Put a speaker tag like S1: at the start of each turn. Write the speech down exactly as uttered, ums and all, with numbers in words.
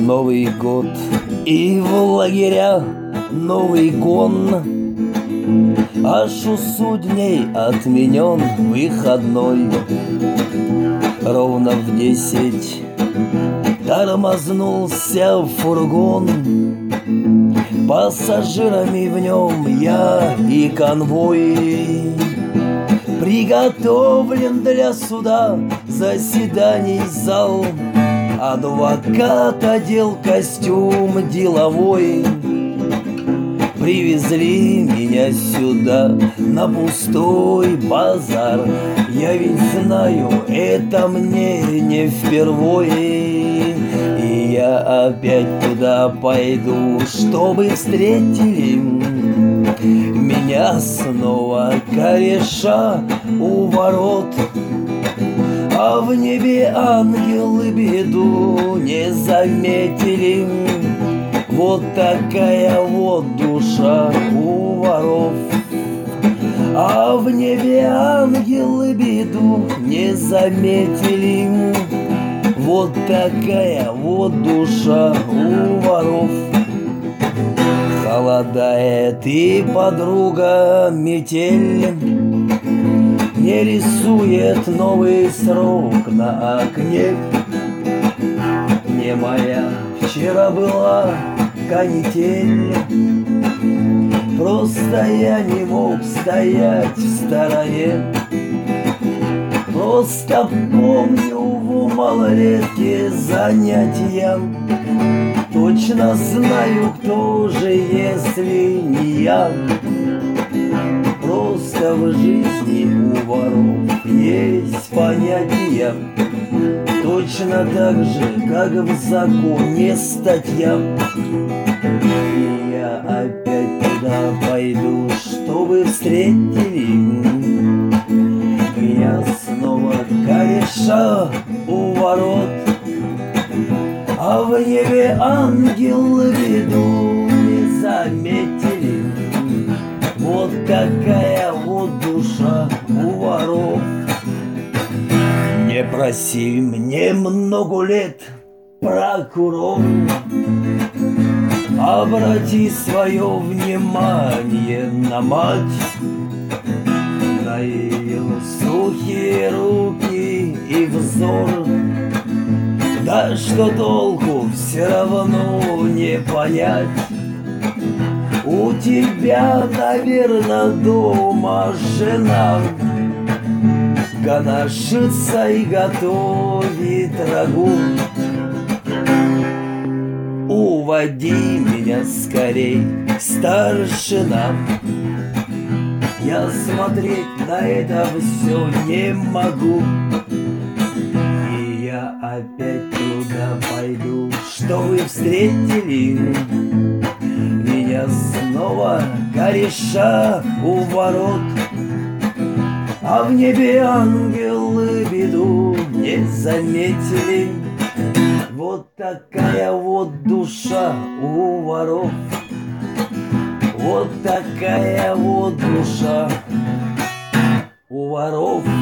S1: Новый год и в лагеря новый гон, аж у судней отменен выходной. Ровно в десять тормознулся фургон, пассажирами в нем я и конвой. Приготовлен для суда заседаний зал, адвокат одел костюм деловой. Привезли меня сюда на пустой базар. Я ведь знаю, это мне не впервые. И я опять туда пойду, чтобы встретили меня снова кореша у ворот. А в небе ангелы беду не заметили. Вот такая вот душа у воров. А в небе ангелы беду не заметили. Вот такая вот душа у воров. Холодает и подруга метель не рисует новый срок на окне. Не моя вчера была канитель, просто я не мог стоять в стороне. Просто помню в малолетке занятия. Точно знаю, кто же, если не я. Просто в жизни у воров есть понятия, точно так же, как в законе статья. И я опять туда пойду, чтобы встретили меня снова кореша у ворот. А в небе ангелы беду не заметили. Вот такая вот душа у воров. Не проси мне много лет, прокурор, обрати свое внимание на мать, на ее сухие руки и взор. Да что толку, все равно не понять. У тебя, наверное, дома жена гоношится и готовит рагу. Уводи меня скорей, старшина. Я смотреть на это все не могу. И я опять туда пойду, что вы встретили меня снова кореша у ворот. А в небе ангелы беду не заметили. Вот такая вот душа у воров. Вот такая вот душа у воров.